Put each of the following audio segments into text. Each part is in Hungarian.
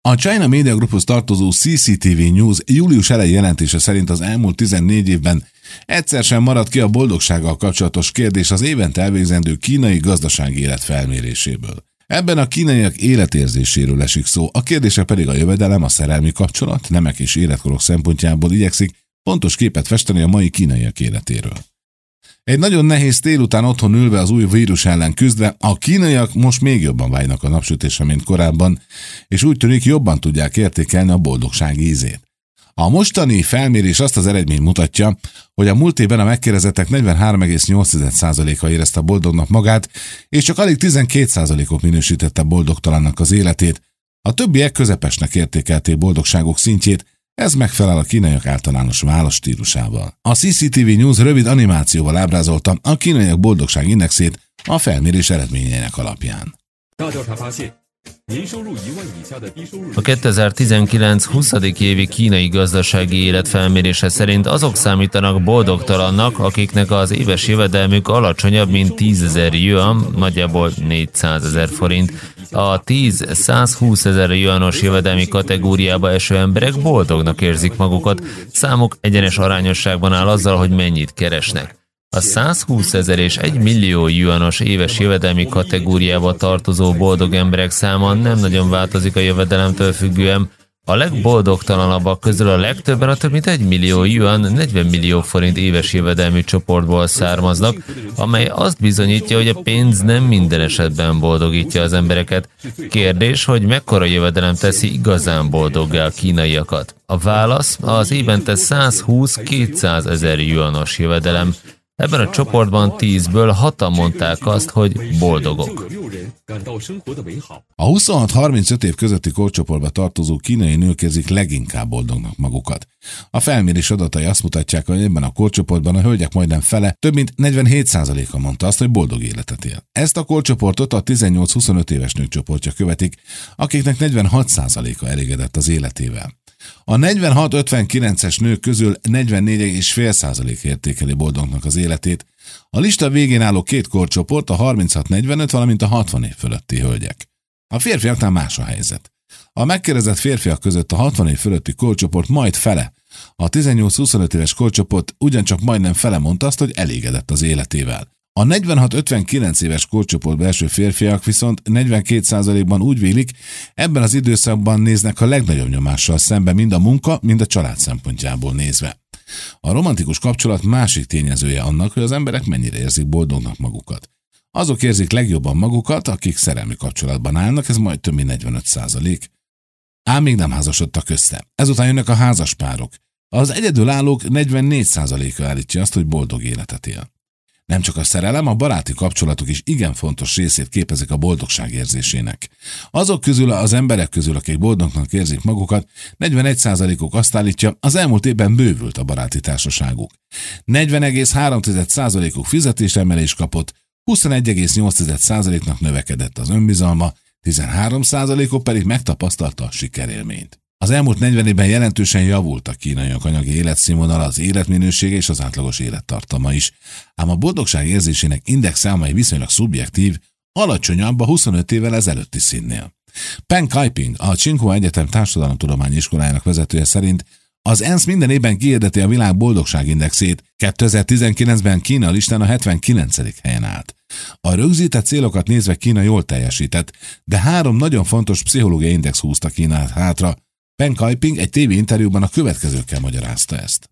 A China Media Grouphoz tartozó CCTV News július elejé jelentése szerint az elmúlt 14 évben egyszer sem maradt ki a boldogsággal kapcsolatos kérdés az évente elvégzendő kínai gazdasági élet felméréséből. Ebben a kínaiak életérzéséről esik szó, a kérdése pedig a jövedelem, a szerelmi kapcsolat, nemek és életkorok szempontjából igyekszik pontos képet festeni a mai kínaiak életéről. Egy nagyon nehéz tél után otthon ülve az új vírus ellen küzdve, a kínaiak most még jobban vágynak a napsütésre, mint korábban, és úgy tűnik jobban tudják értékelni a boldogság ízét. A mostani felmérés azt az eredményt mutatja, hogy a múlt évben a megkérdezettek 43,8%-a érezte boldognak magát, és csak alig 12%-ot minősítette boldogtalannak az életét. A többiek közepesnek értékelték boldogságuk szintjét, ez megfelel a kínaiak általános válaszstílusával. A CCTV News rövid animációval ábrázolta a kínaiak boldogságindexét a felmérés eredményeinek alapján. A 2019-20. évi kínai gazdasági élet felmérése szerint azok számítanak boldogtalannak, akiknek az éves jövedelmük alacsonyabb, mint 10 000 yuan, nagyjából 400 000 forint. A 10-120 000 yuanos jövedelmi kategóriába eső emberek boldognak érzik magukat, számuk egyenes arányosságban áll azzal, hogy mennyit keresnek. A 120 000 és 1 millió yuanos éves jövedelmi kategóriába tartozó boldog emberek száma nem nagyon változik a jövedelemtől függően. A legboldogtalanabbak közül a legtöbben a több mint 1 millió yuan, 40 millió forint éves jövedelmi csoportból származnak, amely azt bizonyítja, hogy a pénz nem minden esetben boldogítja az embereket. Kérdés, hogy mekkora jövedelem teszi igazán boldoggá a kínaiakat. A válasz az évente 120-200 000 yuanos jövedelem. Ebben a csoportban 10-ből 6-an mondták azt, hogy boldogok. A 26-35 év közötti korcsoportba tartozó kínai nők érzik leginkább boldognak magukat. A felmérés adatai azt mutatják, hogy ebben a korcsoportban a hölgyek majdnem fele, több mint 47%-a mondta azt, hogy boldog életet él. Ezt a korcsoportot a 18-25 éves nők csoportja követik, akiknek 46%-a elégedett az életével. A 46-59-es nők közül 44,5% értékeli boldognak az életét. A lista végén álló két korcsoport a 36-45, valamint a 60 év fölötti hölgyek. A férfiaknál más a helyzet. A megkérdezett férfiak között a 60 év fölötti korcsoport majd fele. A 18-25 éves korcsoport ugyancsak majdnem fele mondta azt, hogy elégedett az életével. A 46-59 éves korcsoportba eső férfiak viszont 42%-ban úgy vélik, ebben az időszakban néznek a legnagyobb nyomással szembe mind a munka, mind a család szempontjából nézve. A romantikus kapcsolat másik tényezője annak, hogy az emberek mennyire érzik boldognak magukat. Azok érzik legjobban magukat, akik szerelmi kapcsolatban állnak, ez majd több mint 45%. Ám még nem házasodtak össze. Ezután jönnek a házaspárok. Az egyedülállók 44%-a állítja azt, hogy boldog életet él. Nem csak a szerelem, a baráti kapcsolatok is igen fontos részét képezik a boldogság érzésének. Azok közül az emberek közül, akik boldognak érzik magukat, 41%-uk azt állítja, az elmúlt évben bővült a baráti társaságuk. 40,3%-uk fizetésemelést kapott, 21,8%-nak növekedett az önbizalma, 13%-uk pedig megtapasztalta a sikerélményt. Az elmúlt 40 évben jelentősen javult a kínaiak anyagi életszínvonala, az életminősége és az átlagos élettartama is. Ám a boldogság érzésének indexe, amely viszonylag szubjektív, alacsonyabb a 25 évvel ezelőtti színnél. Peng Kaiping, a Tsinghua Egyetem Társadalomtudományi Iskolájának vezetője szerint az ENSZ minden évben kihirdeti a világ boldogságindexét, 2019-ben Kína a listán a 79. helyen állt. A rögzített célokat nézve Kína jól teljesített, de 3 nagyon fontos pszichológiai index húzta Kínát hátra. Peng Kaiping egy tévéinterjúban a következőkkel magyarázta ezt.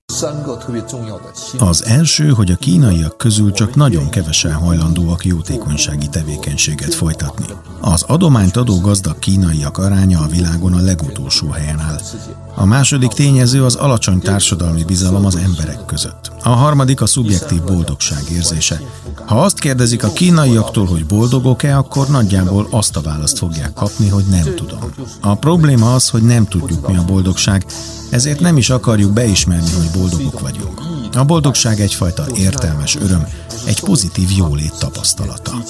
Az első, hogy a kínaiak közül csak nagyon kevesen hajlandóak jótékonysági tevékenységet folytatni. Az adományt adó gazdag kínaiak aránya a világon a legutolsó helyen áll. A második tényező az alacsony társadalmi bizalom az emberek között. A harmadik a szubjektív boldogság érzése. Ha azt kérdezik a kínaiaktól, hogy boldogok-e, akkor nagyjából azt a választ fogják kapni, hogy nem tudom. A probléma az, hogy nem tudjuk, mi a boldogság, ezért nem is akarjuk beismerni, hogy boldogok vagyunk. A boldogság egyfajta értelmes öröm, egy pozitív jólét tapasztalata.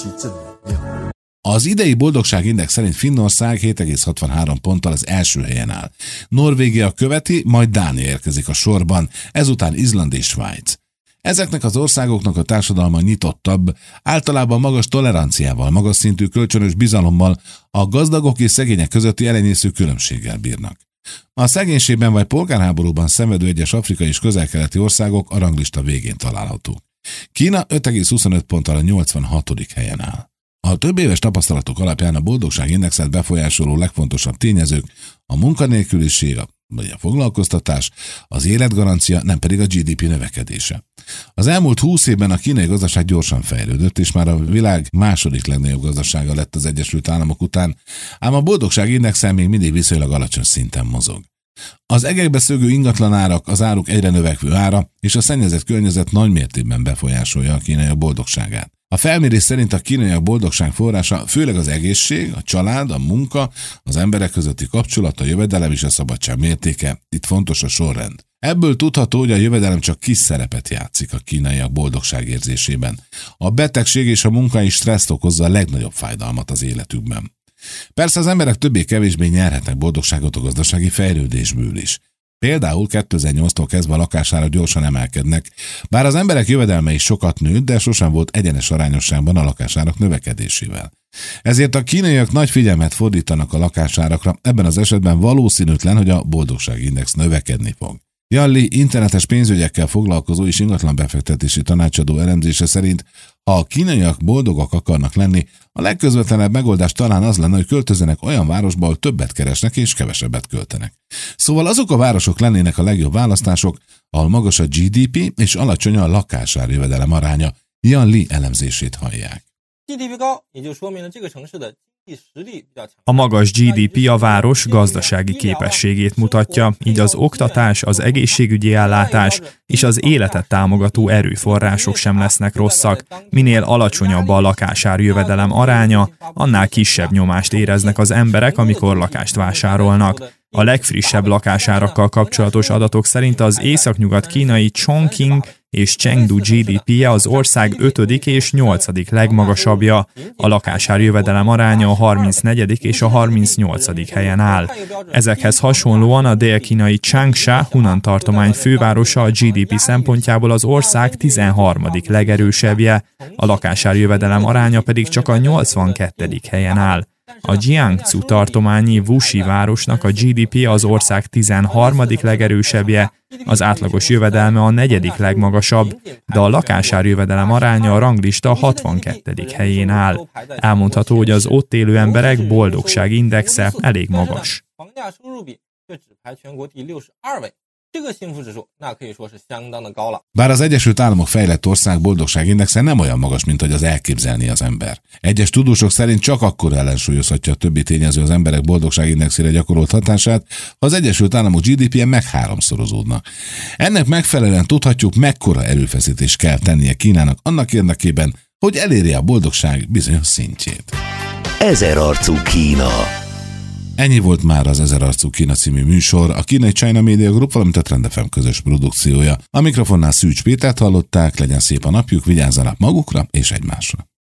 Az idei boldogságindex szerint Finnország 7,63 ponttal az első helyen áll. Norvégia követi, majd Dánia érkezik a sorban, ezután Izland és Svájc. Ezeknek az országoknak a társadalma nyitottabb, általában magas toleranciával, magas szintű kölcsönös bizalommal, a gazdagok és szegények közötti elenyésző különbséggel bírnak. A szegénységben vagy polgárháborúban szenvedő egyes afrikai és közel-keleti országok a ranglista végén találhatók. Kína 5,25 ponttal a 86. helyen áll. A több éves tapasztalatok alapján a boldogságindexet befolyásoló legfontosabb tényezők a munkanélküliség, vagy a foglalkoztatás, az életgarancia, nem pedig a GDP növekedése. Az elmúlt 20 évben a kínai gazdaság gyorsan fejlődött, és már a világ második legnagyobb gazdasága lett az Egyesült Államok után, ám a boldogságindex még mindig viszonylag alacsony szinten mozog. Az egekbe szögő ingatlanárak, az áruk egyre növekvő ára és a szennyezett környezet nagy mértékben befolyásolja a kínaiak boldogságát. A felmérés szerint a kínaiak boldogság forrása főleg az egészség, a család, a munka, az emberek közötti kapcsolat, a jövedelem és a szabadság mértéke. Itt fontos a sorrend. Ebből tudható, hogy a jövedelem csak kis szerepet játszik a kínaiak boldogságérzésében. A betegség és a munkai stresszt okozza a legnagyobb fájdalmat az életükben. Persze az emberek többé-kevésbé nyerhetnek boldogságot a gazdasági fejlődésből is. Például 2008-tól kezdve a lakásárak gyorsan emelkednek, bár az emberek jövedelme is sokat nőtt, de sosem volt egyenes arányosságban a lakásárak növekedésével. Ezért a kínaiak nagy figyelmet fordítanak a lakásárakra, ebben az esetben valószínűtlen, hogy a boldogságindex növekedni fog. Yan Li internetes pénzügyekkel foglalkozó és ingatlanbefektetési tanácsadó elemzése szerint, ha a kínaiak boldogak akarnak lenni, a legközvetlenebb megoldás talán az lenne, hogy költözzenek olyan városba, ahol többet keresnek és kevesebbet költenek. Szóval azok a városok lennének a legjobb választások, ahol magas a GDP és alacsony a lakásárjövedelem aránya. Yan Li elemzését hallják. A magas GDP a város gazdasági képességét mutatja, így az oktatás, az egészségügyi ellátás és az életet támogató erőforrások sem lesznek rosszak. Minél alacsonyabb a lakásárjövedelem aránya, annál kisebb nyomást éreznek az emberek, amikor lakást vásárolnak. A legfrissebb lakásárakkal kapcsolatos adatok szerint az északnyugat kínai Chongqing és Chengdu GDP-je az ország 5. és 8. legmagasabbja. A lakásárjövedelem aránya a 34. és a 38. helyen áll. Ezekhez hasonlóan a dél-kínai Changsha, Hunan tartomány fővárosa a GDP szempontjából az ország 13. legerősebbje, a lakásárjövedelem aránya pedig csak a 82. helyen áll. A Jiangsu tartományi Wuxi városnak a GDP az ország 13. legerősebbje, az átlagos jövedelme a 4. legmagasabb, de a lakásárjövedelem aránya a ranglista 62. helyén áll. Elmondható, hogy az ott élő emberek boldogságindexe elég magas. Bár az Egyesült Államok fejlett ország boldogságindexe nem olyan magas, mint hogy az elképzelni az ember. Egyes tudósok szerint csak akkor ellensúlyozhatja a többi tényező az emberek boldogságindexére gyakorolt hatását, ha az Egyesült Államok GDP-je megháromszorozódna. Ennek megfelelően tudhatjuk, mekkora erőfeszítést kell tennie Kínának annak érdekében, hogy elérje a boldogság bizonyos szintjét. Ezerarcú Kína. Ennyi volt már az Ezerarcú Kína című műsor, a kínai China Media Group, valamint a Trend FM közös produkciója. A mikrofonnál Szűcs Pétert hallották, legyen szép a napjuk, vigyázzanak magukra és egymásra.